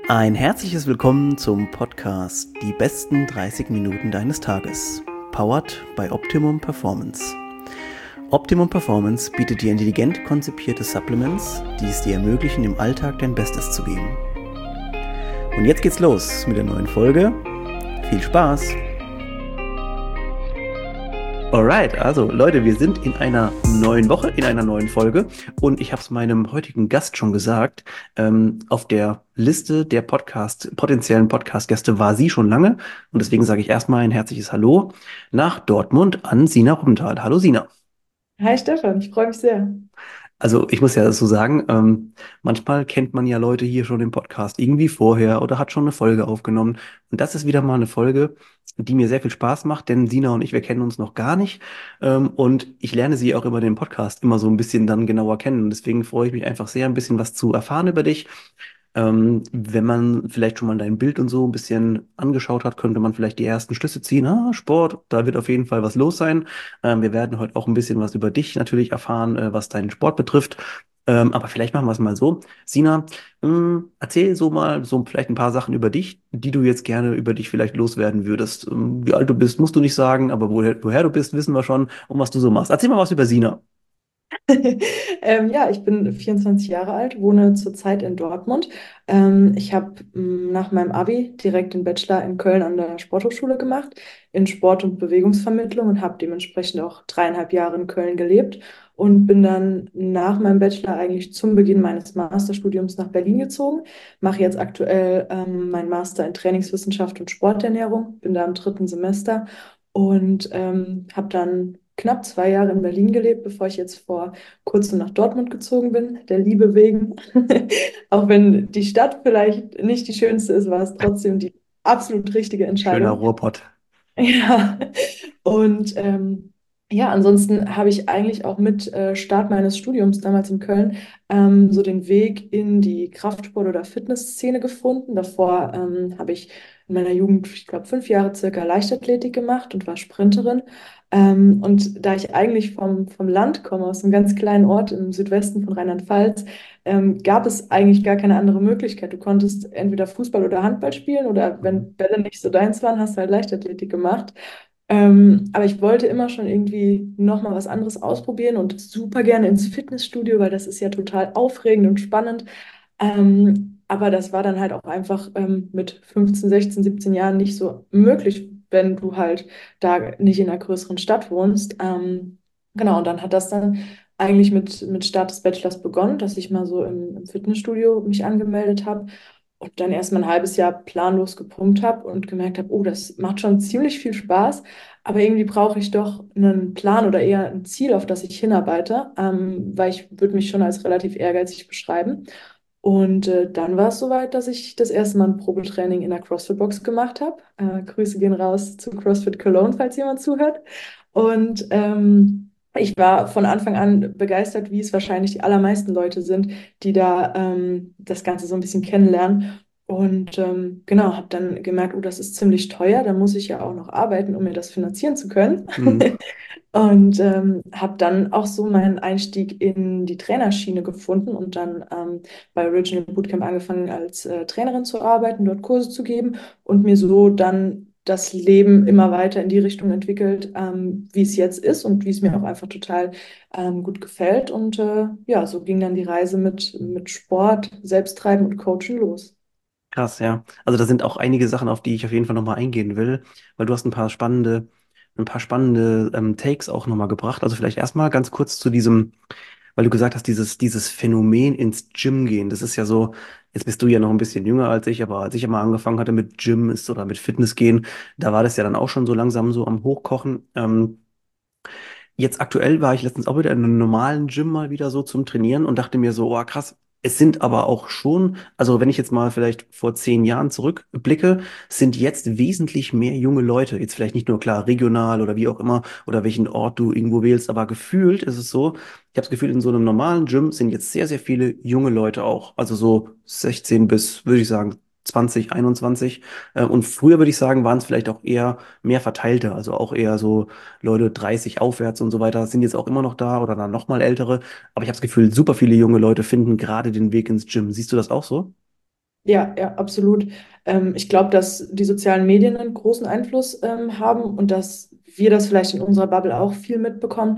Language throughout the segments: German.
Ein herzliches Willkommen zum Podcast Die besten 30 Minuten deines Tages. Powered by Optimum Performance. Optimum Performance bietet dir intelligent konzipierte Supplements, die es dir ermöglichen, im Alltag dein Bestes zu geben. Und jetzt geht's los mit der neuen Folge. Viel Spaß! Alright, also Leute, wir sind in einer neuen Woche, in einer neuen Folge und ich habe es meinem heutigen Gast schon gesagt, auf der Liste der potenziellen Podcast-Gäste war sie schon lange und deswegen sage ich erstmal ein herzliches Hallo nach Dortmund an Sina Rubbenthal. Hallo Sina. Hi Stefan, ich freue mich sehr. Also ich muss ja so sagen, manchmal kennt man ja Leute hier schon im Podcast irgendwie vorher oder hat schon eine Folge aufgenommen. Und das ist wieder mal eine Folge, die mir sehr viel Spaß macht, denn Sina und ich, wir kennen uns noch gar nicht. Und ich lerne sie auch über den Podcast immer so ein bisschen dann genauer kennen. Und deswegen freue ich mich einfach sehr, ein bisschen was zu erfahren über dich. Wenn man vielleicht schon mal dein Bild und so ein bisschen angeschaut hat, könnte man vielleicht die ersten Schlüsse ziehen. Ah, Sport, da wird auf jeden Fall was los sein. Wir werden heute auch ein bisschen was über dich natürlich erfahren, was deinen Sport betrifft. Aber vielleicht machen wir es mal so. Sina, erzähl so mal so vielleicht ein paar Sachen über dich, die du jetzt gerne über dich vielleicht loswerden würdest. Wie alt du bist, musst du nicht sagen, aber woher du bist, wissen wir schon und was du so machst. Erzähl mal was über Sina. Ja, ich bin 24 Jahre alt, wohne zurzeit in Dortmund. Ich habe nach meinem Abi direkt den Bachelor in Köln an der Sporthochschule gemacht, in Sport- und Bewegungsvermittlung und habe dementsprechend auch 3,5 Jahre in Köln gelebt und bin dann nach meinem Bachelor eigentlich zum Beginn meines Masterstudiums nach Berlin gezogen. Mache jetzt aktuell meinen Master in Trainingswissenschaft und Sporternährung, bin da im dritten Semester und habe dann knapp 2 Jahre in Berlin gelebt, bevor ich jetzt vor kurzem nach Dortmund gezogen bin, der Liebe wegen. Auch wenn die Stadt vielleicht nicht die schönste ist, war es trotzdem die absolut richtige Schöner Entscheidung. Ruhrpott. Ja, und ja, ansonsten habe ich eigentlich auch mit Start meines Studiums damals in Köln so den Weg in die Kraftsport- oder Fitnessszene gefunden. Davor habe ich in meiner Jugend, ich glaube, 5 Jahre circa Leichtathletik gemacht und war Sprinterin. Und da ich eigentlich vom Land komme, aus einem ganz kleinen Ort im Südwesten von Rheinland-Pfalz, gab es eigentlich gar keine andere Möglichkeit. Du konntest entweder Fußball oder Handball spielen oder Mhm. wenn Bälle nicht so deins waren, hast du halt Leichtathletik gemacht. Aber ich wollte immer schon irgendwie nochmal was anderes ausprobieren und super gerne ins Fitnessstudio, weil das ist ja total aufregend und spannend. Aber das war dann halt auch einfach mit 15, 16, 17 Jahren nicht so möglich, wenn du halt da nicht in einer größeren Stadt wohnst. Genau, und dann hat das dann eigentlich mit Start des Bachelors begonnen, dass ich mal so im Fitnessstudio mich angemeldet habe und dann erst mal ein halbes Jahr planlos gepumpt habe und gemerkt habe, oh, das macht schon ziemlich viel Spaß, aber irgendwie brauche ich doch einen Plan oder eher ein Ziel, auf das ich hinarbeite, weil ich würde mich schon als relativ ehrgeizig beschreiben. Und dann war es soweit, dass ich das erste Mal ein Probetraining in der CrossFit-Box gemacht habe. Grüße gehen raus zu CrossFit Cologne, falls jemand zuhört. Und ich war von Anfang an begeistert, wie es wahrscheinlich die allermeisten Leute sind, die da das Ganze so ein bisschen kennenlernen. Und genau, habe dann gemerkt, oh, das ist ziemlich teuer, da muss ich ja auch noch arbeiten, um mir das finanzieren zu können. Mhm. Und habe dann auch so meinen Einstieg in die Trainerschiene gefunden und dann bei Original Bootcamp angefangen als Trainerin zu arbeiten, dort Kurse zu geben und mir so dann das Leben immer weiter in die Richtung entwickelt, wie es jetzt ist und wie es mir auch einfach total gut gefällt. Und ja, so ging dann die Reise mit Sport, Selbsttreiben und Coaching los. Krass, ja. Also da sind auch einige Sachen, auf die ich auf jeden Fall nochmal eingehen will, weil du hast ein paar spannende Takes auch nochmal gebracht. Also vielleicht erstmal ganz kurz zu diesem, weil du gesagt hast, dieses Phänomen ins Gym gehen. Das ist ja so, jetzt bist du ja noch ein bisschen jünger als ich, aber als ich mal angefangen hatte mit Gym ist oder mit Fitness gehen, da war das ja dann auch schon so langsam so am Hochkochen. Jetzt aktuell war ich letztens auch wieder in einem normalen Gym mal wieder so zum Trainieren und dachte mir so, oh krass, es sind aber auch schon, also wenn ich jetzt mal vielleicht vor 10 Jahren zurückblicke, sind jetzt wesentlich mehr junge Leute, jetzt vielleicht nicht nur klar regional oder wie auch immer oder welchen Ort du irgendwo wählst, aber gefühlt ist es so, ich habe das Gefühl, in so einem normalen Gym sind jetzt sehr, sehr viele junge Leute auch, also so 16 bis, würde ich sagen, 20, 21. Und früher würde ich sagen, waren es vielleicht auch eher mehr verteilte, also auch eher so Leute 30 aufwärts und so weiter sind jetzt auch immer noch da oder dann noch mal ältere. Aber ich habe das Gefühl, super viele junge Leute finden gerade den Weg ins Gym. Siehst du das auch so? Ja, ja, absolut. Ich glaube, dass die sozialen Medien einen großen Einfluss haben und dass wir das vielleicht in unserer Bubble auch viel mitbekommen.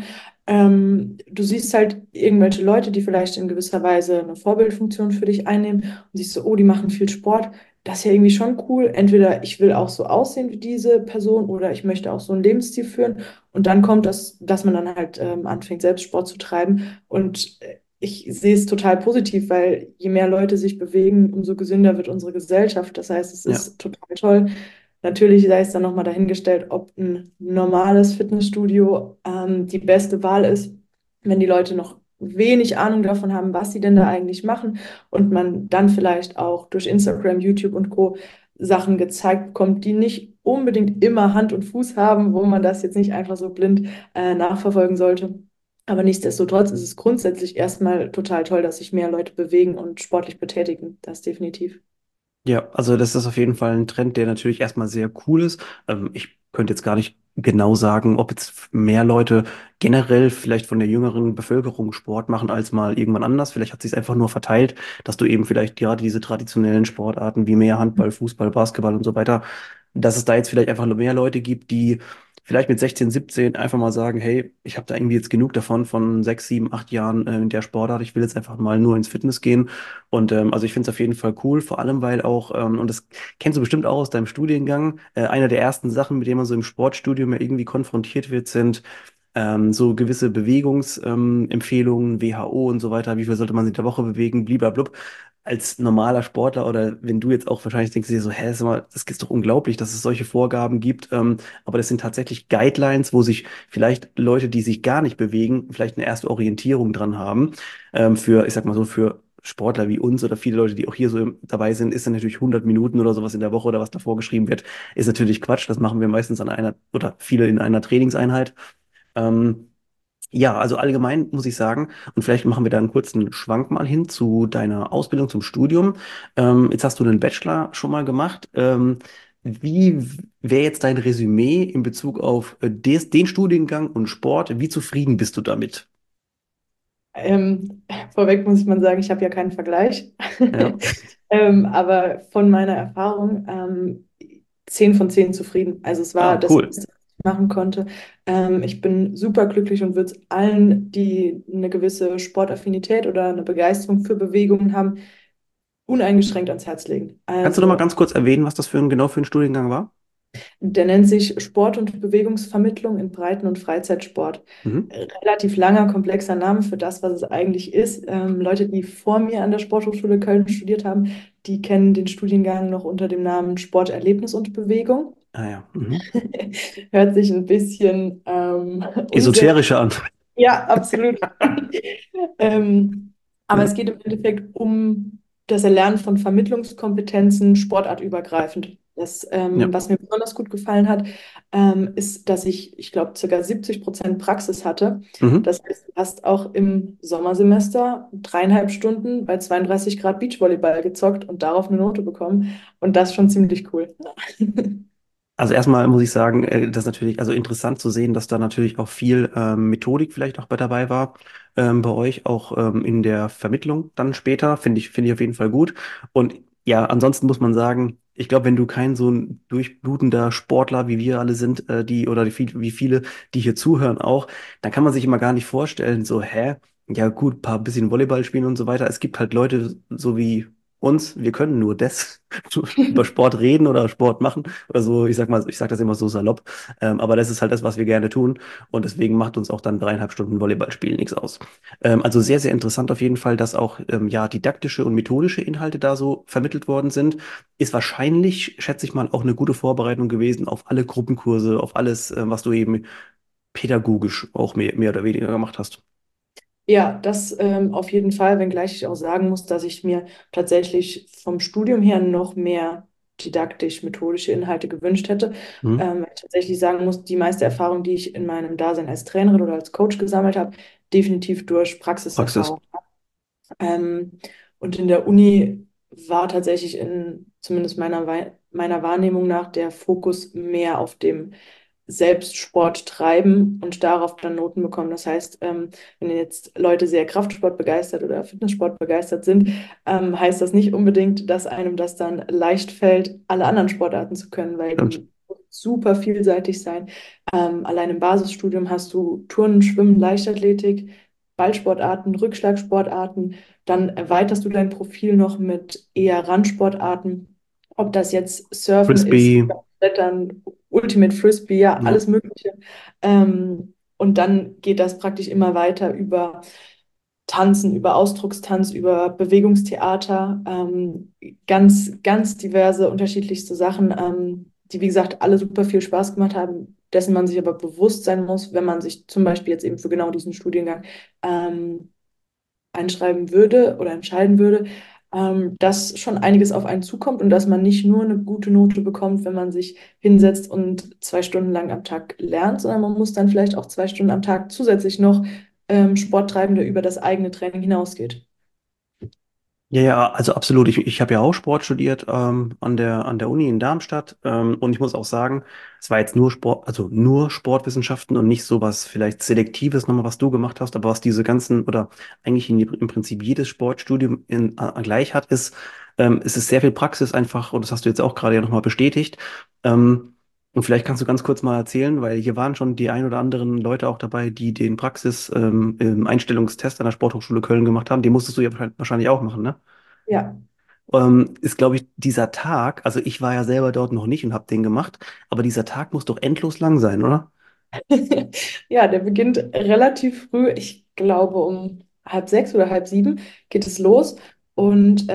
Du siehst halt irgendwelche Leute, die vielleicht in gewisser Weise eine Vorbildfunktion für dich einnehmen und siehst so, oh, die machen viel Sport. Das ist ja irgendwie schon cool. Entweder ich will auch so aussehen wie diese Person oder ich möchte auch so einen Lebensstil führen. Und dann kommt das, dass man dann halt anfängt, selbst Sport zu treiben. Und ich sehe es total positiv, weil je mehr Leute sich bewegen, umso gesünder wird unsere Gesellschaft. Das heißt, es Ja, ist total toll. Natürlich sei es dann nochmal dahingestellt, ob ein normales Fitnessstudio die beste Wahl ist, wenn die Leute noch wenig Ahnung davon haben, was sie denn da eigentlich machen und man dann vielleicht auch durch Instagram, YouTube und Co. Sachen gezeigt bekommt, die nicht unbedingt immer Hand und Fuß haben, wo man das jetzt nicht einfach so blind nachverfolgen sollte. Aber nichtsdestotrotz ist es grundsätzlich erstmal total toll, dass sich mehr Leute bewegen und sportlich betätigen. Das definitiv. ja, also das ist auf jeden Fall ein Trend, der natürlich erstmal sehr cool ist. Ich könnte jetzt gar nicht genau sagen, ob jetzt mehr Leute generell vielleicht von der jüngeren Bevölkerung Sport machen als mal irgendwann anders. Vielleicht hat sich es einfach nur verteilt, dass du eben vielleicht gerade diese traditionellen Sportarten wie mehr Handball, Fußball, Basketball und so weiter, dass es da jetzt vielleicht einfach nur mehr Leute gibt, die vielleicht mit 16, 17 einfach mal sagen, hey, ich habe da irgendwie jetzt genug davon, von 6, 7, 8 Jahren in der Sportart. Ich will jetzt einfach mal nur ins Fitness gehen. Und also ich finde es auf jeden Fall cool, vor allem weil auch, und das kennst du bestimmt auch aus deinem Studiengang, einer der ersten Sachen, mit denen man so im Sportstudium ja irgendwie konfrontiert wird, sind so gewisse Bewegungsempfehlungen, WHO und so weiter, wie viel sollte man sich in der Woche bewegen, bliblablub. Als normaler Sportler oder wenn du jetzt auch wahrscheinlich denkst dir so, hä, sag mal, das ist doch unglaublich, dass es solche Vorgaben gibt, aber das sind tatsächlich Guidelines, wo sich vielleicht Leute, die sich gar nicht bewegen, vielleicht eine erste Orientierung dran haben, für, ich sag mal so, für Sportler wie uns oder viele Leute, die auch hier so dabei sind, ist dann natürlich 100 Minuten oder sowas in der Woche oder was davor geschrieben wird, ist natürlich Quatsch. Das machen wir meistens an einer oder viele in einer Trainingseinheit. Ähm, ja, also allgemein muss ich sagen, und vielleicht machen wir da einen kurzen Schwank mal hin zu deiner Ausbildung zum Studium. Jetzt hast du einen Bachelor schon mal gemacht. Wie wäre jetzt dein Resümee in Bezug auf den Studiengang und Sport? Wie zufrieden bist du damit? Vorweg muss man sagen, ich habe ja keinen Vergleich. Ja. Aber von meiner Erfahrung 10 von 10 zufrieden. Also es war Ah, das cool. Beste, was ich machen konnte. Ich bin super glücklich und würde es allen, die eine gewisse Sportaffinität oder eine Begeisterung für Bewegungen haben, uneingeschränkt ans Herz legen. Kannst du noch mal Also ganz kurz erwähnen, was das für ein genau für ein Studiengang war? der nennt sich Sport- und Bewegungsvermittlung in Breiten- und Freizeitsport. Mhm. Relativ langer, komplexer Name für das, was es eigentlich ist. Leute, die vor mir an der Sporthochschule Köln studiert haben, die kennen den Studiengang noch unter dem Namen Sporterlebnis und Bewegung. Ah ja. Mhm. Hört sich ein bisschen unseriös. Esoterische an. Ja, absolut. Aber Ja, es geht im Endeffekt um das Erlernen von Vermittlungskompetenzen sportartübergreifend. Das, ja. was mir besonders gut gefallen hat, ist, dass ich glaube, ca. 70% Praxis hatte. Mhm. Das heißt, du hast auch im Sommersemester 3,5 Stunden bei 32 Grad Beachvolleyball gezockt und darauf eine Note bekommen. Und das ist schon ziemlich cool. Also erstmal muss ich sagen, das ist natürlich also interessant zu sehen, dass da natürlich auch viel Methodik vielleicht auch bei dabei war bei euch, auch in der Vermittlung dann später. Finde ich auf jeden Fall gut. Und ja, ansonsten muss man sagen, ich glaube, wenn du kein so ein durchblutender Sportler wie wir alle sind, die oder wie viele, die hier zuhören auch, dann kann man sich immer gar nicht vorstellen, so, hä? Ja gut, paar bisschen Volleyball spielen und so weiter. Es gibt halt Leute so wie uns, wir können nur das, über Sport reden oder Sport machen. Also ich sag mal, ich sag das immer so salopp, aber das ist halt das, was wir gerne tun und deswegen macht uns auch dann 3,5 Stunden Volleyballspielen nichts aus. Also sehr, sehr interessant auf jeden Fall, dass auch ja didaktische und methodische Inhalte da so vermittelt worden sind. Ist wahrscheinlich, schätze ich mal, auch eine gute Vorbereitung gewesen auf alle Gruppenkurse, auf alles, was du eben pädagogisch auch mehr oder weniger gemacht hast. Ja, das auf jeden Fall, wenngleich ich auch sagen muss, dass ich mir tatsächlich vom Studium her noch mehr didaktisch-methodische Inhalte gewünscht hätte. Mhm. Weil ich tatsächlich sagen muss, die meiste Erfahrung, die ich in meinem Dasein als Trainerin oder als Coach gesammelt habe, definitiv durch Praxis. Praxiserfahrung. Ähm, und in der Uni war tatsächlich zumindest meiner Wahrnehmung nach, der Fokus mehr auf dem selbst Sport treiben und darauf dann Noten bekommen. Das heißt, wenn jetzt Leute sehr Kraftsport begeistert oder Fitnesssport begeistert sind, heißt das nicht unbedingt, dass einem das dann leicht fällt, alle anderen Sportarten zu können, weil Stimmt. du super vielseitig sein. Allein im Basisstudium hast du Turnen, Schwimmen, Leichtathletik, Ballsportarten, Rückschlagsportarten. Dann erweiterst du dein Profil noch mit eher Randsportarten, ob das jetzt Surfen ist, Frisbee, Klettern, Ultimate Frisbee, ja, ja. alles Mögliche. Und dann geht das praktisch immer weiter über Tanzen, über Ausdruckstanz, über Bewegungstheater, ganz, ganz diverse, unterschiedlichste Sachen, die, wie gesagt, alle super viel Spaß gemacht haben, dessen man sich aber bewusst sein muss, wenn man sich zum Beispiel jetzt eben für genau diesen Studiengang ähm, einschreiben würde oder entscheiden würde, dass schon einiges auf einen zukommt und dass man nicht nur eine gute Note bekommt, wenn man sich hinsetzt und 2 Stunden lang am Tag lernt, sondern man muss dann vielleicht auch 2 Stunden am Tag zusätzlich noch Sport treiben, der über das eigene Training hinausgeht. Ja, ja, also absolut. Ich habe ja auch Sport studiert an der Uni in Darmstadt und ich muss auch sagen, es war jetzt nur Sport, also nur Sportwissenschaften und nicht so was vielleicht Selektives nochmal, was du gemacht hast, aber was diese ganzen oder eigentlich im Prinzip jedes Sportstudium gleich hat, ist es sehr viel Praxis einfach und das hast du jetzt auch gerade ja nochmal bestätigt. Ähm, und vielleicht kannst du ganz kurz mal erzählen, weil hier waren schon die ein oder anderen Leute auch dabei, die den Einstellungstest an der Sporthochschule Köln gemacht haben. Den musstest du ja wahrscheinlich auch machen, ne? Ja. Ist, glaube ich, dieser Tag, also ich war ja selber dort noch nicht und habe den gemacht, aber dieser Tag muss doch endlos lang sein, oder? Ja, der beginnt relativ früh. Ich glaube, um halb 6 oder halb 7 geht es los. Und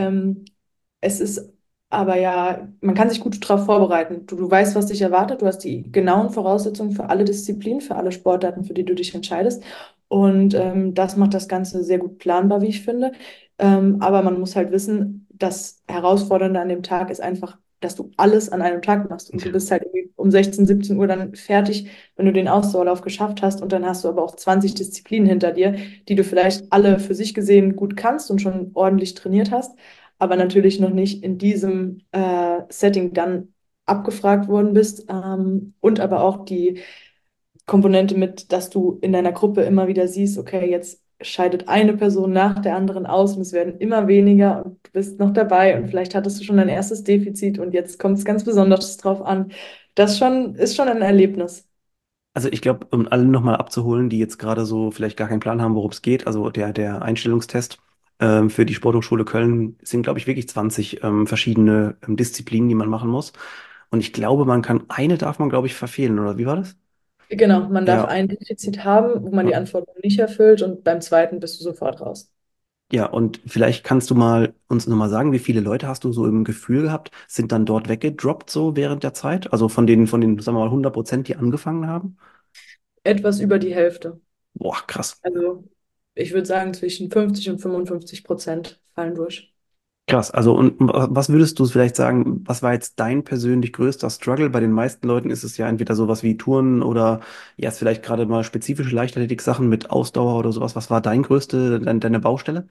es ist aber ja, man kann sich gut darauf vorbereiten. Du weißt, was dich erwartet. Du hast die genauen Voraussetzungen für alle Disziplinen, für alle Sportarten, für die du dich entscheidest. Und das macht das Ganze sehr gut planbar, wie ich finde. Aber man muss halt wissen, das Herausfordernde an dem Tag ist einfach, dass du alles an einem Tag machst. Und du Ja. bist halt irgendwie um 16, 17 Uhr dann fertig, wenn du den Ausdauerlauf geschafft hast. Und dann hast du aber auch 20 Disziplinen hinter dir, die du vielleicht alle für sich gesehen gut kannst und schon ordentlich trainiert hast, aber natürlich noch nicht in diesem Setting dann abgefragt worden bist. Und aber auch die Komponente mit, dass du in deiner Gruppe immer wieder siehst, okay, jetzt scheidet eine Person nach der anderen aus und es werden immer weniger und du bist noch dabei und vielleicht hattest du schon dein erstes Defizit und jetzt kommt es ganz besonders drauf an. Das schon, ist schon ein Erlebnis. Also ich glaube, um alle nochmal abzuholen, die jetzt gerade so vielleicht gar keinen Plan haben, worum es geht, also der Einstellungstest für die Sporthochschule Köln sind, glaube ich, wirklich 20 verschiedene Disziplinen, die man machen muss. Und ich glaube, eine darf man, glaube ich, verfehlen, oder wie war das? Genau, man darf Ja, ein Defizit haben, wo man die Anforderungen nicht erfüllt und beim zweiten bist du sofort raus. ja, und vielleicht kannst du mal uns nochmal sagen, wie viele Leute hast du so im Gefühl gehabt, sind dann dort weggedroppt so während der Zeit? Also sagen wir mal, 100%, die angefangen haben? Etwas über die Hälfte. Boah, krass. Also ich würde sagen, zwischen 50 und 55% fallen durch. Krass. Also, und was würdest du vielleicht sagen, was war jetzt dein persönlich größter Struggle? Bei den meisten Leuten ist es ja entweder sowas wie Touren oder jetzt vielleicht gerade mal spezifische Leichtathletik-Sachen mit Ausdauer oder sowas. Was war deine Baustelle?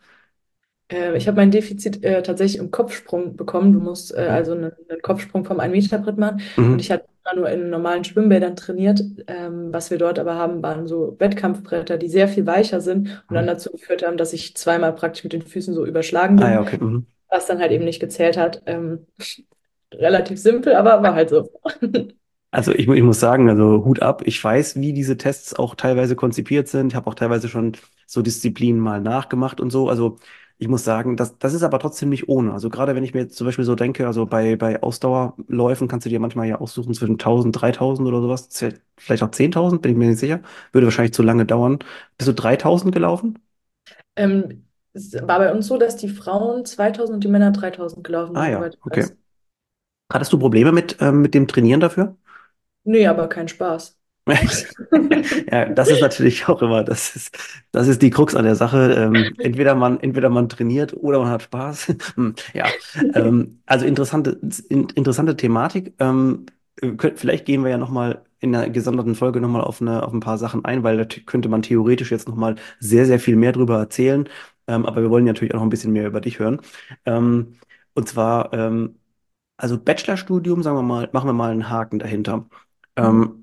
Ich habe mein Defizit tatsächlich im Kopfsprung bekommen. Du musst Okay. also einen Kopfsprung vom 1 Meter Brett machen. Und Mhm. ich hatte immer nur in normalen Schwimmbädern trainiert. Was wir dort aber haben, waren so Wettkampfbretter, die sehr viel weicher sind und dann Mhm. dazu geführt haben, dass ich zweimal praktisch mit den Füßen so überschlagen Ah ja, bin, okay. Mhm. was dann halt eben nicht gezählt hat. Relativ simpel, aber war halt so. Also ich muss sagen, also Hut ab. Ich weiß, wie diese Tests auch teilweise konzipiert sind. Ich habe auch teilweise schon so Disziplinen mal nachgemacht und so. Also ich muss sagen, das ist aber trotzdem nicht ohne. Also gerade wenn ich mir jetzt zum Beispiel so denke, also bei Ausdauerläufen kannst du dir manchmal ja aussuchen zwischen 1000, 3000 oder sowas. Vielleicht auch 10.000, bin ich mir nicht sicher. Würde wahrscheinlich zu lange dauern. Bist du 3000 gelaufen? Es war bei uns so, dass die Frauen 2000 und die Männer 3000 gelaufen Ah sind, ja, soweit ich okay. weiß. Hattest du Probleme mit dem Trainieren dafür? Nee, aber kein Spaß. Ja, das ist natürlich auch immer, das ist die Krux an der Sache. Entweder man trainiert oder man hat Spaß. Ja, also interessante Thematik. Vielleicht gehen wir ja nochmal in einer gesonderten Folge nochmal auf ein paar Sachen ein, weil könnte man theoretisch jetzt nochmal sehr, sehr viel mehr drüber erzählen. Aber wir wollen ja natürlich auch noch ein bisschen mehr über dich hören. Ähm, und zwar, also Bachelorstudium, sagen wir mal, machen wir mal einen Haken dahinter. Mhm.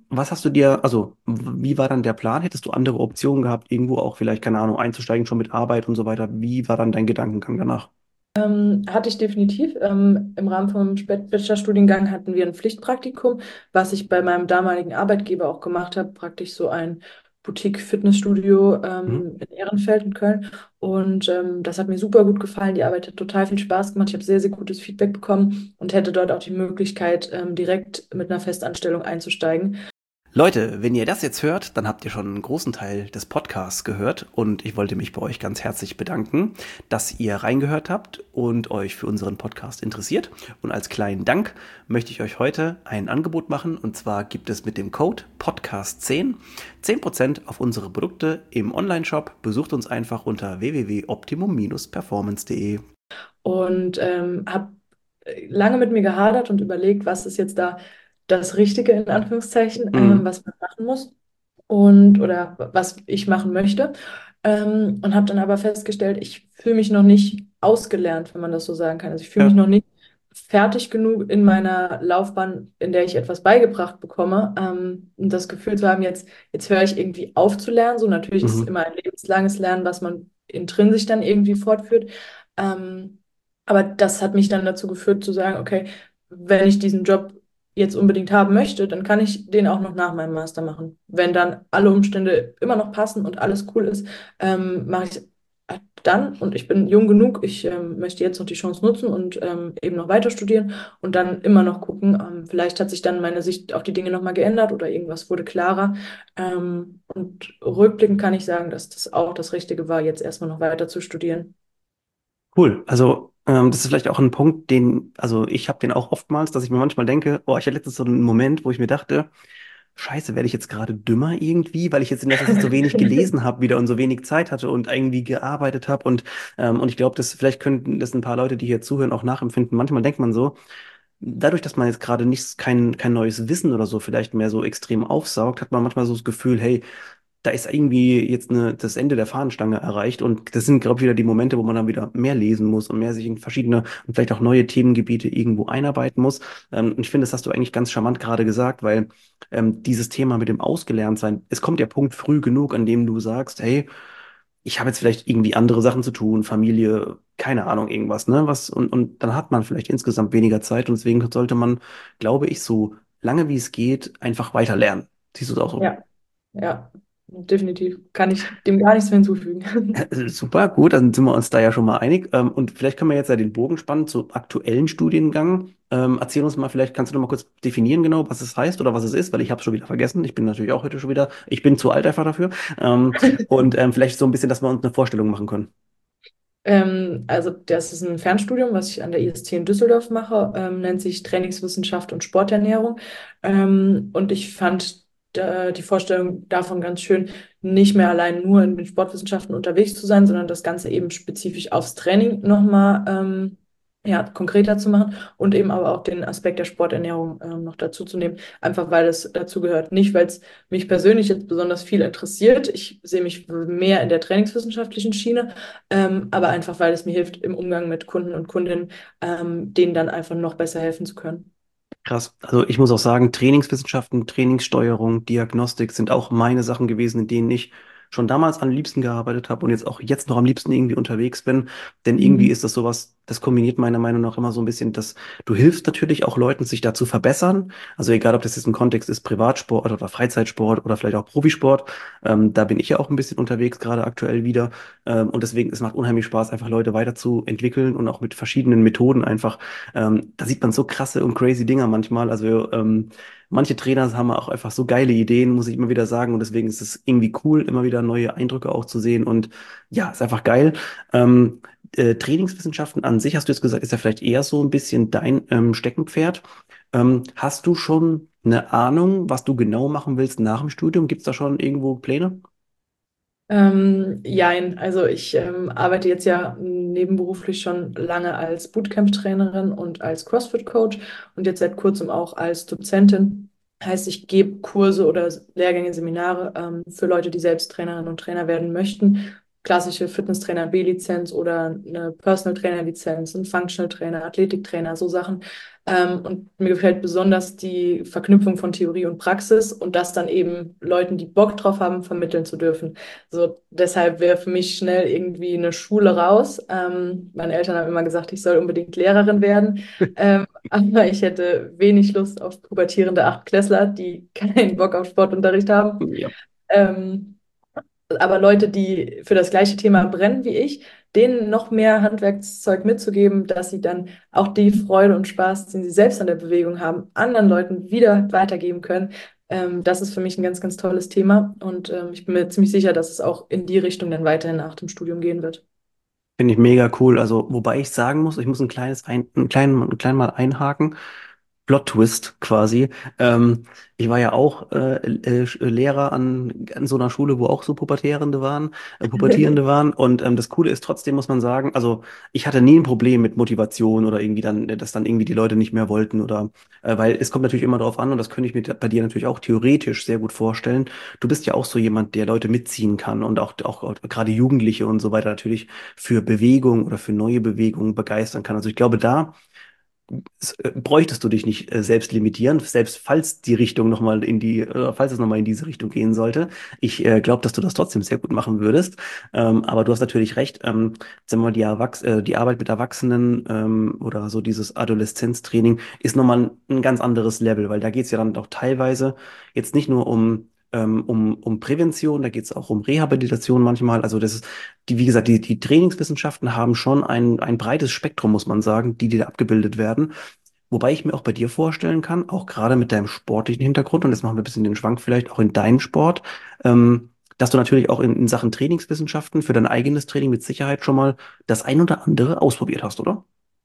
Was hast du dir, also wie war dann der Plan? Hättest du andere Optionen gehabt, irgendwo auch vielleicht, keine Ahnung, einzusteigen, schon mit Arbeit und so weiter? Wie war dann dein Gedankengang danach? Hatte ich definitiv. Im Rahmen vom Bachelorstudiengang hatten wir ein Pflichtpraktikum, was ich bei meinem damaligen Arbeitgeber auch gemacht habe, praktisch so ein Boutique-Fitnessstudio Mhm. in Ehrenfeld in Köln. Und das hat mir super gut gefallen. Die Arbeit hat total viel Spaß gemacht. Ich habe sehr, sehr gutes Feedback bekommen und hätte dort auch die Möglichkeit, direkt mit einer Festanstellung einzusteigen. Leute, wenn ihr das jetzt hört, dann habt ihr schon einen großen Teil des Podcasts gehört und ich wollte mich bei euch ganz herzlich bedanken, dass ihr reingehört habt und euch für unseren Podcast interessiert. Und als kleinen Dank möchte ich euch heute ein Angebot machen und zwar gibt es mit dem Code Podcast10 10% auf unsere Produkte im Onlineshop. Besucht uns einfach unter www.optimum-performance.de. Und habe lange mit mir gehadert und überlegt, was ist jetzt da das Richtige in Anführungszeichen, Mhm. was man machen muss und oder was ich machen möchte. Und habe dann aber festgestellt, ich fühle mich noch nicht ausgelernt, wenn man das so sagen kann. Also ich fühle mich Ja. noch nicht fertig genug in meiner Laufbahn, in der ich etwas beigebracht bekomme, und das Gefühl zu haben, jetzt höre ich irgendwie auf zu lernen. So natürlich ist es Mhm. immer ein lebenslanges Lernen, was man intrinsisch dann irgendwie fortführt. Ähm, aber das hat mich dann dazu geführt zu sagen, okay, wenn ich diesen Job jetzt unbedingt haben möchte, dann kann ich den auch noch nach meinem Master machen. Wenn dann alle Umstände immer noch passen und alles cool ist, mache ich es dann. Und ich bin jung genug, ich möchte jetzt noch die Chance nutzen und eben noch weiter studieren und dann immer noch gucken. Vielleicht hat sich dann meine Sicht auf die Dinge nochmal geändert oder irgendwas wurde klarer. Und rückblickend kann ich sagen, dass das auch das Richtige war, jetzt erstmal noch weiter zu studieren. Cool. Also, das ist vielleicht auch ein Punkt, also ich habe den auch oftmals, dass ich mir manchmal denke, oh, ich hatte letztens so einen Moment, wo ich mir dachte, Scheiße, werde ich jetzt gerade dümmer irgendwie, weil ich jetzt in letzter Zeit so wenig gelesen habe wieder und so wenig Zeit hatte und irgendwie gearbeitet habe und ich glaube, dass vielleicht könnten das ein paar Leute, die hier zuhören, auch nachempfinden. Manchmal denkt man so, dadurch, dass man jetzt gerade nicht kein neues Wissen oder so vielleicht mehr so extrem aufsaugt, hat man manchmal so das Gefühl, hey, da ist irgendwie jetzt das Ende der Fahnenstange erreicht und das sind, glaube ich, wieder die Momente, wo man dann wieder mehr lesen muss und mehr sich in verschiedene und vielleicht auch neue Themengebiete irgendwo einarbeiten muss. Und ich finde, das hast du eigentlich ganz charmant gerade gesagt, weil dieses Thema mit dem Ausgelerntsein, es kommt der Punkt früh genug, an dem du sagst, hey, ich habe jetzt vielleicht irgendwie andere Sachen zu tun, Familie, keine Ahnung, irgendwas, ne? Und dann hat man vielleicht insgesamt weniger Zeit und deswegen sollte man, glaube ich, so lange wie es geht, einfach weiter lernen. Siehst du es auch so? Ja, ja, definitiv. Kann ich dem gar nichts mehr hinzufügen. Super, gut, dann sind wir uns da ja schon mal einig. Und vielleicht können wir jetzt ja den Bogen spannen zum aktuellen Studiengang. Erzähl uns mal, vielleicht kannst du noch mal kurz definieren genau, was es heißt oder was es ist, weil ich habe es schon wieder vergessen. Ich bin natürlich auch heute schon wieder, ich bin zu alt einfach dafür. Und vielleicht so ein bisschen, dass wir uns eine Vorstellung machen können. Also das ist ein Fernstudium, was ich an der IST in Düsseldorf mache, nennt sich Trainingswissenschaft und Sporternährung. Und ich fand die Vorstellung davon ganz schön, nicht mehr allein nur in den Sportwissenschaften unterwegs zu sein, sondern das Ganze eben spezifisch aufs Training nochmal ja, konkreter zu machen und eben aber auch den Aspekt der Sporternährung noch dazu zu nehmen, einfach weil es dazu gehört. Nicht, weil es mich persönlich jetzt besonders viel interessiert. Ich sehe mich mehr in der trainingswissenschaftlichen Schiene, aber einfach, weil es mir hilft, im Umgang mit Kunden und Kundinnen, denen dann einfach noch besser helfen zu können. Krass. Also ich muss auch sagen, Trainingswissenschaften, Trainingssteuerung, Diagnostik sind auch meine Sachen gewesen, in denen ich schon damals am liebsten gearbeitet habe und jetzt noch am liebsten irgendwie unterwegs bin. Denn irgendwie Mhm. ist das sowas, das kombiniert meiner Meinung nach immer so ein bisschen, dass du hilfst natürlich auch Leuten, sich da zu verbessern. Also egal, ob das jetzt ein Kontext ist, Privatsport oder Freizeitsport oder vielleicht auch Profisport. Da bin ich ja auch ein bisschen unterwegs, gerade aktuell wieder. Und deswegen, es macht unheimlich Spaß, einfach Leute weiterzuentwickeln und auch mit verschiedenen Methoden einfach da sieht man so krasse und crazy Dinger manchmal. Also manche Trainer haben auch einfach so geile Ideen, muss ich immer wieder sagen. Und deswegen ist es irgendwie cool, immer wieder neue Eindrücke auch zu sehen. Und ja, ist einfach geil. Ähm, Trainingswissenschaften an sich, hast du jetzt gesagt, ist ja vielleicht eher so ein bisschen dein Steckenpferd. Hast du schon eine Ahnung, was du genau machen willst nach dem Studium? Gibt es da schon irgendwo Pläne? Jein, also ich arbeite jetzt ja nebenberuflich schon lange als Bootcamp-Trainerin und als CrossFit-Coach und jetzt seit kurzem auch als Dozentin. Heißt, ich gebe Kurse oder Lehrgänge, Seminare für Leute, die selbst Trainerinnen und Trainer werden möchten. klassische Fitnesstrainer B-Lizenz oder eine Personal Trainer Lizenz, ein Functional Trainer, Athletiktrainer, so Sachen. Und mir gefällt besonders die Verknüpfung von Theorie und Praxis und das dann eben Leuten, die Bock drauf haben, vermitteln zu dürfen. So, deshalb wäre für mich schnell irgendwie eine Schule raus. Meine Eltern haben immer gesagt, ich soll unbedingt Lehrerin werden. Aber ich hätte wenig Lust auf pubertierende Achtklässler, die keinen Bock auf Sportunterricht haben. Ja. Ähm, aber Leute, die für das gleiche Thema brennen wie ich, denen noch mehr Handwerkszeug mitzugeben, dass sie dann auch die Freude und Spaß, den sie selbst an der Bewegung haben, anderen Leuten wieder weitergeben können. Das ist für mich ein ganz, ganz tolles Thema und ich bin mir ziemlich sicher, dass es auch in die Richtung dann weiterhin nach dem Studium gehen wird. Finde ich mega cool. Also, wobei ich sagen muss, ich muss einen kleinen mal einhaken. Plot-Twist quasi. Ich war ja auch Lehrer an so einer Schule, wo auch so Pubertierende waren. Und das Coole ist, trotzdem muss man sagen, also ich hatte nie ein Problem mit Motivation oder irgendwie dann, dass dann irgendwie die Leute nicht mehr wollten oder, weil es kommt natürlich immer darauf an und das könnte ich mir bei dir natürlich auch theoretisch sehr gut vorstellen. Du bist ja auch so jemand, der Leute mitziehen kann und auch gerade Jugendliche und so weiter natürlich für Bewegung oder für neue Bewegungen begeistern kann. Also ich glaube, da bräuchtest du dich nicht selbst limitieren, selbst falls die Richtung nochmal falls es nochmal in diese Richtung gehen sollte. Ich glaube, dass du das trotzdem sehr gut machen würdest. Aber du hast natürlich recht, sagen wir mal, die Arbeit mit Erwachsenen oder so dieses Adoleszenztraining ist nochmal ein ganz anderes Level, weil da geht es ja dann doch teilweise jetzt nicht nur um Prävention, da geht es auch um Rehabilitation manchmal. Also das ist, wie gesagt, die Trainingswissenschaften haben schon ein breites Spektrum, muss man sagen, die da abgebildet werden. Wobei ich mir auch bei dir vorstellen kann, auch gerade mit deinem sportlichen Hintergrund, und jetzt machen wir ein bisschen den Schwank vielleicht auch in deinen Sport, dass du natürlich auch in Sachen Trainingswissenschaften für dein eigenes Training mit Sicherheit schon mal das ein oder andere ausprobiert hast, oder?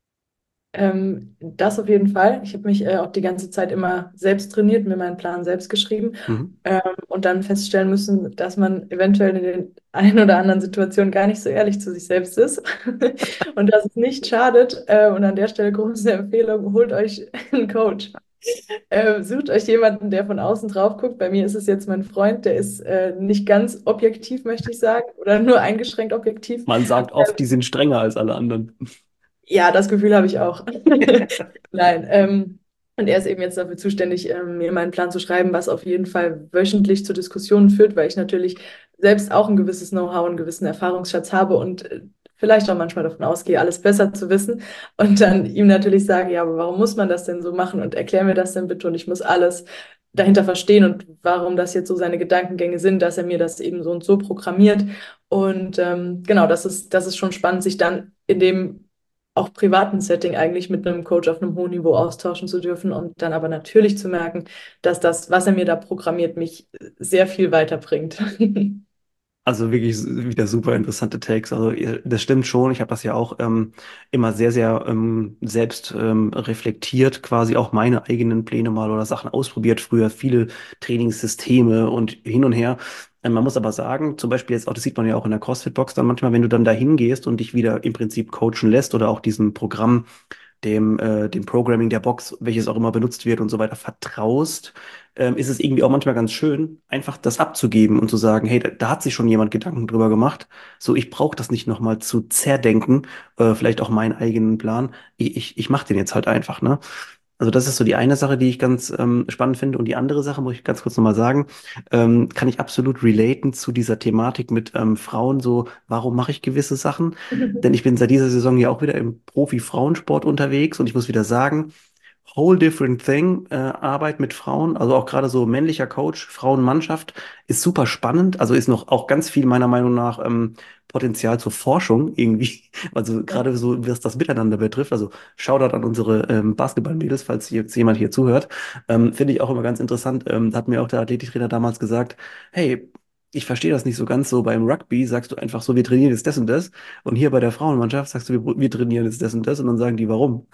Das auf jeden Fall. Ich habe mich auch die ganze Zeit immer selbst trainiert, mir meinen Plan selbst geschrieben Mhm. und dann feststellen müssen, dass man eventuell in den ein oder anderen Situationen gar nicht so ehrlich zu sich selbst ist und dass es nicht schadet. Und an der Stelle große Empfehlung, holt euch einen Coach. Sucht euch jemanden, der von außen drauf guckt. Bei mir ist es jetzt mein Freund, der ist nicht ganz objektiv, möchte ich sagen, oder nur eingeschränkt objektiv. Man sagt oft, die sind strenger als alle anderen. Ja, das Gefühl habe ich auch. Nein, und er ist eben jetzt dafür zuständig, mir meinen Plan zu schreiben, was auf jeden Fall wöchentlich zu Diskussionen führt, weil ich natürlich selbst auch ein gewisses Know-how, einen gewissen Erfahrungsschatz habe und vielleicht auch manchmal davon ausgehe, alles besser zu wissen. Und dann ihm natürlich sage, ja, aber warum muss man das denn so machen? Und erklär mir das denn bitte und ich muss alles dahinter verstehen und warum das jetzt so seine Gedankengänge sind, dass er mir das eben so und so programmiert. Und genau, das ist schon spannend, sich dann in dem auch privaten Setting eigentlich mit einem Coach auf einem hohen Niveau austauschen zu dürfen und dann aber natürlich zu merken, dass das, was er mir da programmiert, mich sehr viel weiterbringt. Also wirklich wieder super interessante Takes. Also das stimmt schon. Ich habe das ja auch immer sehr, sehr selbst reflektiert, quasi auch meine eigenen Pläne mal oder Sachen ausprobiert. Früher viele Trainingssysteme und hin und her. Man muss aber sagen, zum Beispiel jetzt auch, das sieht man ja auch in der CrossFit-Box dann manchmal, wenn du dann da hingehst und dich wieder im Prinzip coachen lässt oder auch diesem Programm dem Programming der Box, welches auch immer benutzt wird und so weiter, vertraust, ist es irgendwie auch manchmal ganz schön, einfach das abzugeben und zu sagen, hey, da hat sich schon jemand Gedanken drüber gemacht. So, ich brauche das nicht nochmal zu zerdenken, vielleicht auch meinen eigenen Plan. Ich mache den jetzt halt einfach, ne? Also das ist so die eine Sache, die ich ganz spannend finde. Und die andere Sache, muss ich ganz kurz nochmal sagen, kann ich absolut relaten zu dieser Thematik mit Frauen, so, warum mache ich gewisse Sachen? Denn ich bin seit dieser Saison ja auch wieder im Profi-Frauensport unterwegs und ich muss wieder sagen, whole different thing, Arbeit mit Frauen, also auch gerade so männlicher Coach, Frauenmannschaft, ist super spannend, also ist noch auch ganz viel meiner Meinung nach Potenzial zur Forschung irgendwie, also gerade so, was das Miteinander betrifft, also Shoutout an unsere Basketballmädels, falls jetzt jemand hier zuhört, finde ich auch immer ganz interessant, da hat mir auch der Athletiktrainer damals gesagt, hey, ich verstehe das nicht so ganz so. Beim Rugby sagst du einfach so, wir trainieren jetzt das und das. Und hier bei der Frauenmannschaft sagst du, wir trainieren jetzt das und das. Und dann sagen die, warum?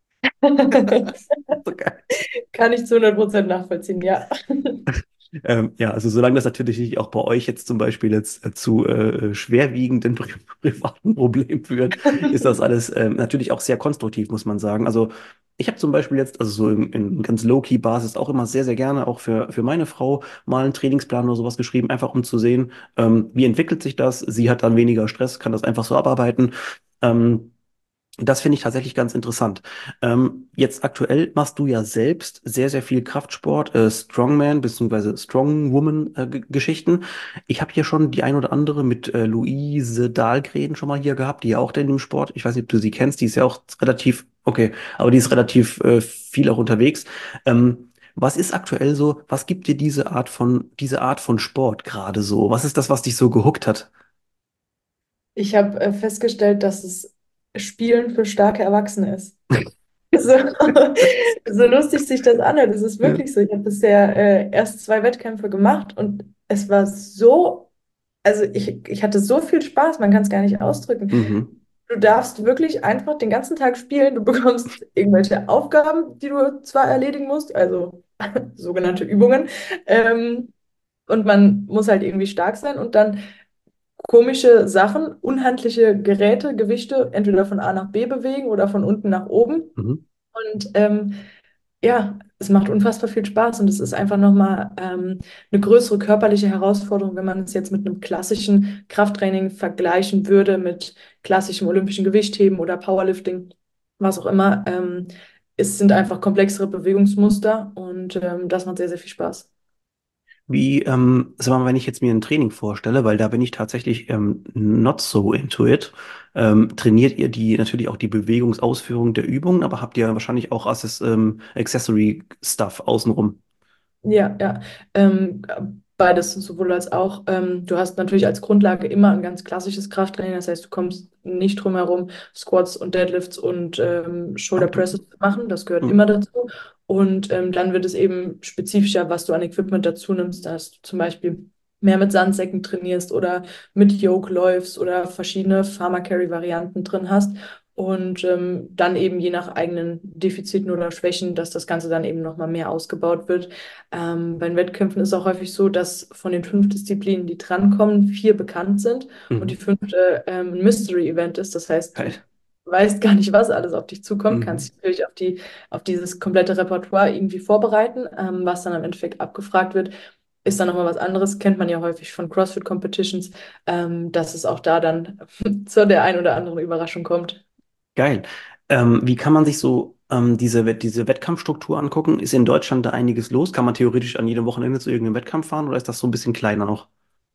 So geil. Kann ich zu 100% nachvollziehen, ja. Ja, also solange das natürlich nicht auch bei euch jetzt zum Beispiel jetzt zu schwerwiegenden privaten Problemen führt, ist das alles natürlich auch sehr konstruktiv, muss man sagen. Also Ich habe zum Beispiel jetzt, also so in ganz Low-Key-Basis auch immer sehr, sehr gerne auch für meine Frau mal einen Trainingsplan oder sowas geschrieben, einfach um zu sehen, wie entwickelt sich das. Sie hat dann weniger Stress, kann das einfach so abarbeiten. Ähm, Das finde ich tatsächlich ganz interessant. Jetzt aktuell machst du ja selbst sehr, sehr viel Kraftsport, Strongman bzw. Strongwoman-Geschichten. Ich habe hier schon die ein oder andere mit Luise Dahlgren schon mal hier gehabt, die ja auch in dem Sport, ich weiß nicht, ob du sie kennst, die ist ja auch relativ, okay, aber die ist relativ viel auch unterwegs. Was ist aktuell so, was gibt dir diese Art von Sport gerade so? Was ist das, was dich so gehuckt hat? Ich habe festgestellt, dass es Spielen für starke Erwachsene ist. So, so lustig sich das anhört, es ist Ja. wirklich so. Ich habe bisher erst 2 Wettkämpfe gemacht und es war so, also ich hatte so viel Spaß, man kann es gar nicht ausdrücken. Mhm. Du darfst wirklich einfach den ganzen Tag spielen. Du bekommst irgendwelche Aufgaben, die du zwar erledigen musst, also sogenannte Übungen, ähm, und man muss halt irgendwie stark sein und dann komische Sachen, unhandliche Geräte, Gewichte, entweder von A nach B bewegen oder von unten nach oben. Mhm. Und ja, es macht unfassbar viel Spaß und es ist einfach nochmal eine größere körperliche Herausforderung, wenn man es jetzt mit einem klassischen Krafttraining vergleichen würde, mit klassischem olympischen Gewichtheben oder Powerlifting, was auch immer. Es sind einfach komplexere Bewegungsmuster und das macht sehr, sehr viel Spaß. Wie, sag mal, wenn ich jetzt mir ein Training vorstelle, weil da bin ich tatsächlich not so into it, trainiert ihr die natürlich auch die Bewegungsausführung der Übungen, aber habt ihr wahrscheinlich auch Accessory-Stuff außenrum? Ja, ja. Ähm, beides, sowohl als auch. Du hast natürlich als Grundlage immer ein ganz klassisches Krafttraining. Das heißt, du kommst nicht drum herum, Squats und Deadlifts und Ah, Shoulder okay. Presses zu machen. Das gehört Hm. immer dazu. Und dann wird es eben spezifischer, was du an Equipment dazu nimmst. Dass du zum Beispiel mehr mit Sandsäcken trainierst oder mit Yoke läufst oder verschiedene Pharma-Carry-Varianten drin hast. Und dann eben je nach eigenen Defiziten oder Schwächen, dass das Ganze dann eben nochmal mehr ausgebaut wird. Bei den Wettkämpfen ist es auch häufig so, dass von den 5 Disziplinen, die drankommen, 4 bekannt sind und die Mhm. fünfte ein Mystery-Event ist. Das heißt, Geil. du weißt gar nicht, was alles auf dich zukommt, Mhm. kannst dich natürlich auf dieses komplette Repertoire irgendwie vorbereiten. Was dann im Endeffekt abgefragt wird, ist dann nochmal was anderes. Kennt man ja häufig von CrossFit-Competitions, dass es auch da dann zu der ein oder anderen Überraschung kommt. Geil. Wie kann man sich so diese Wettkampfstruktur angucken? Ist in Deutschland da einiges los? Kann man theoretisch an jedem Wochenende zu irgendeinem Wettkampf fahren oder ist das so ein bisschen kleiner noch?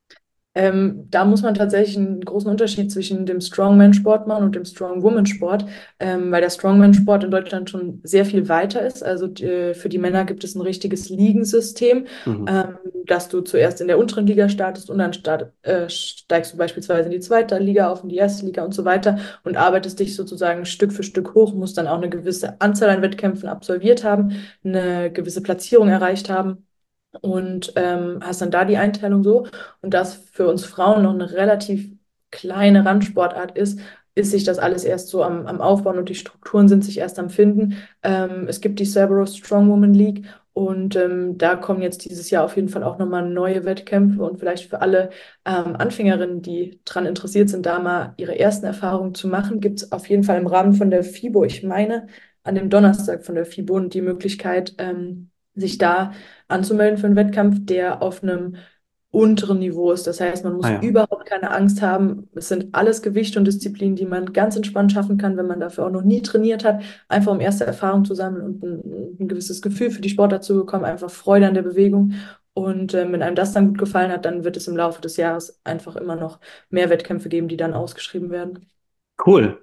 Da muss man tatsächlich einen großen Unterschied zwischen dem Strongman-Sport machen und dem Strongwoman-Sport, weil der Strongman-Sport in Deutschland schon sehr viel weiter ist. Also für die Männer gibt es ein richtiges Ligensystem, Mhm. ähm, dass du zuerst in der unteren Liga startest und dann steigst du beispielsweise in die zweite Liga auf, in die erste Liga und so weiter und arbeitest dich sozusagen Stück für Stück hoch, musst dann auch eine gewisse Anzahl an Wettkämpfen absolviert haben, eine gewisse Platzierung erreicht haben und hast dann da die Einteilung so. Und das für uns Frauen noch eine relativ kleine Randsportart ist sich das alles erst so am Aufbauen und die Strukturen sind sich erst am Finden. Es gibt die Cerberus Strongwoman League und da kommen jetzt dieses Jahr auf jeden Fall auch nochmal neue Wettkämpfe und vielleicht für alle Anfängerinnen, die daran interessiert sind, da mal ihre ersten Erfahrungen zu machen, gibt es auf jeden Fall im Rahmen von der FIBO, ich meine, an dem Donnerstag von der FIBO die Möglichkeit, sich da anzumelden für einen Wettkampf, der auf einem unteren Niveau ist. Das heißt, man Ah muss ja. überhaupt keine Angst haben. Es sind alles Gewichte und Disziplinen, die man ganz entspannt schaffen kann, wenn man dafür auch noch nie trainiert hat, einfach um erste Erfahrung zu sammeln und ein gewisses Gefühl für die Sportart zu bekommen, einfach Freude an der Bewegung. Und wenn einem das dann gut gefallen hat, dann wird es im Laufe des Jahres einfach immer noch mehr Wettkämpfe geben, die dann ausgeschrieben werden. Cool.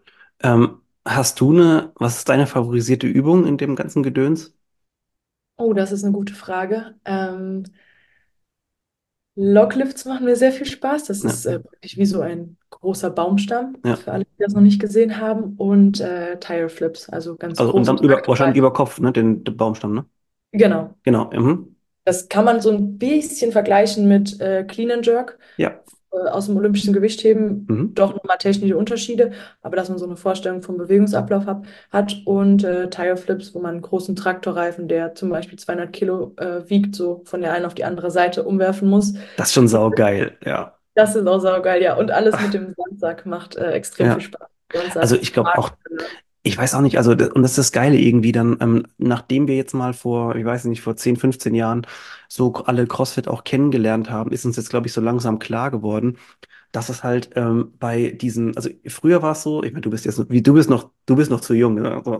Was ist deine favorisierte Übung in dem ganzen Gedöns? Oh, das ist eine gute Frage. Loglifts machen mir sehr viel Spaß. Das Ja, ist wirklich wie so ein großer Baumstamm, ja. für alle, die das noch nicht gesehen haben. Und Tire Flips, also ganz Also und große dann wahrscheinlich Traktorreifen. über Kopf, ne, den Baumstamm, ne? Genau. Genau. Mhm. Das kann man so ein bisschen vergleichen mit Clean and Jerk Ja. aus dem olympischen Gewichtheben. Mhm. Doch nochmal technische Unterschiede, aber dass man so eine Vorstellung vom Bewegungsablauf hat. Und Tire Flips, wo man einen großen Traktorreifen, der zum Beispiel 200 Kilo wiegt, so von der einen auf die andere Seite umwerfen muss. Das ist schon saugeil, ja. Das ist auch saugeil, ja. Und alles mit dem Sandsack macht extrem viel Ja. Spaß. Also Sandsack, ich glaube auch, Wagenfüller. Ich weiß auch nicht, also, und das ist das Geile irgendwie dann, nachdem wir jetzt mal vor, ich weiß nicht, vor 10, 15 Jahren so alle CrossFit auch kennengelernt haben, ist uns jetzt, glaube ich, so langsam klar geworden, dass es halt bei diesen, also früher war es so, ich meine, du bist jetzt, wie, du bist noch zu jung. Ne? Also,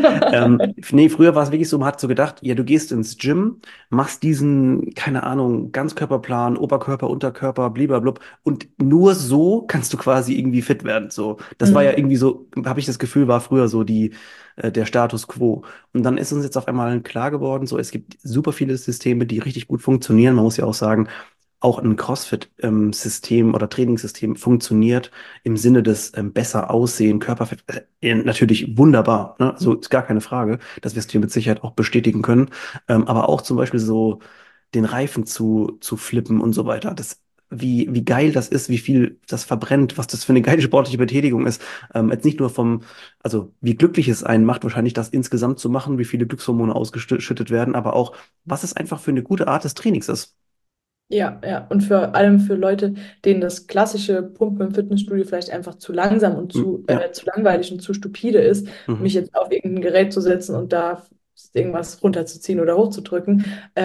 nee, früher war es wirklich so, man hat so gedacht, ja, du gehst ins Gym, machst diesen, keine Ahnung, Ganzkörperplan, Oberkörper, Unterkörper, bliblablub, und nur so kannst du quasi irgendwie fit werden. So, das war ja Mhm. irgendwie so, habe ich das Gefühl, war früher so der Status quo. Und dann ist uns jetzt auf einmal klar geworden, so, es gibt super viele Systeme, die richtig gut funktionieren. Man muss ja auch sagen, auch ein CrossFit-System oder Trainingssystem funktioniert im Sinne des besser aussehen, Körperfett, natürlich wunderbar, ne? So ist gar keine Frage. Das wirst du dir mit Sicherheit auch bestätigen können. Aber auch zum Beispiel so den Reifen zu flippen und so weiter. Wie geil das ist, wie viel das verbrennt, was das für eine geile sportliche Betätigung ist. Jetzt nicht nur also wie glücklich es einen macht, wahrscheinlich das insgesamt zu machen, wie viele Glückshormone ausgeschüttet werden, aber auch, was es einfach für eine gute Art des Trainings ist. Ja, ja. Und vor allem für Leute, denen das klassische Pumpen im Fitnessstudio vielleicht einfach zu langsam und Ja. zu langweilig und zu stupide ist, mich Mhm. jetzt auf irgendein Gerät zu setzen und da irgendwas runterzuziehen oder hochzudrücken.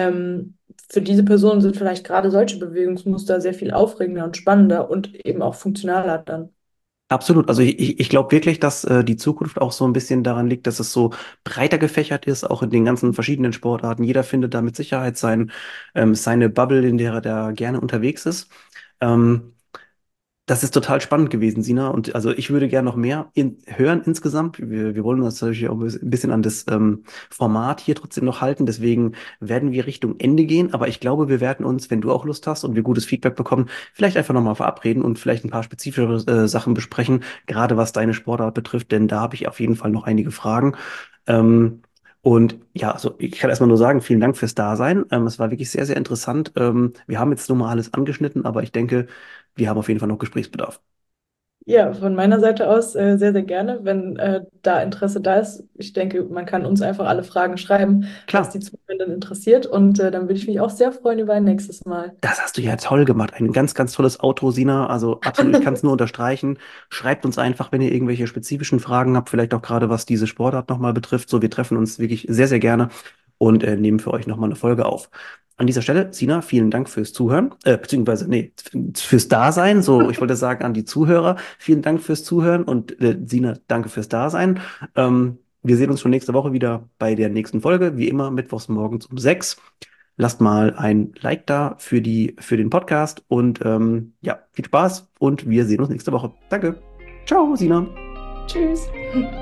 Für diese Personen sind vielleicht gerade solche Bewegungsmuster sehr viel aufregender und spannender und eben auch funktionaler dann. Absolut. Also ich glaube wirklich, dass die Zukunft auch so ein bisschen daran liegt, dass es so breiter gefächert ist, auch in den ganzen verschiedenen Sportarten. Jeder findet da mit Sicherheit seine Bubble, in der er da gerne unterwegs ist. Ähm, Das ist total spannend gewesen, Sina. Und also ich würde gerne noch mehr hören insgesamt. Wir wollen uns natürlich auch ein bisschen an das Format hier trotzdem noch halten. Deswegen werden wir Richtung Ende gehen. Aber ich glaube, wir werden uns, wenn du auch Lust hast und wir gutes Feedback bekommen, vielleicht einfach nochmal verabreden und vielleicht ein paar spezifischere Sachen besprechen, gerade was deine Sportart betrifft. Denn da habe ich auf jeden Fall noch einige Fragen. Ähm, und ja, also ich kann erstmal nur sagen, vielen Dank fürs Dasein. Es war wirklich sehr, sehr interessant. Wir haben jetzt nur mal alles angeschnitten, aber ich denke, wir haben auf jeden Fall noch Gesprächsbedarf. Ja, von meiner Seite aus sehr, sehr gerne, wenn da Interesse da ist. Ich denke, man kann uns einfach alle Fragen schreiben, was Klar, die Zuhörenden interessiert. Und dann würde ich mich auch sehr freuen über ein nächstes Mal. das hast du ja toll gemacht. Ein ganz, ganz tolles Outro, Sina. Also absolut, ich kann es nur unterstreichen. Schreibt uns einfach, wenn ihr irgendwelche spezifischen Fragen habt, vielleicht auch gerade was diese Sportart nochmal betrifft. So, wir treffen uns wirklich sehr, sehr gerne und nehmen für euch nochmal eine Folge auf. An dieser Stelle, Sina, vielen Dank fürs Zuhören, beziehungsweise, nee, fürs Dasein. So, ich wollte sagen an die Zuhörer, vielen Dank fürs Zuhören und Sina, danke fürs Dasein. Wir sehen uns schon nächste Woche wieder bei der nächsten Folge, wie immer, mittwochs morgens um 6. Lasst mal ein Like da für den Podcast und ja, viel Spaß und wir sehen uns nächste Woche. Danke. Ciao, Sina. Tschüss.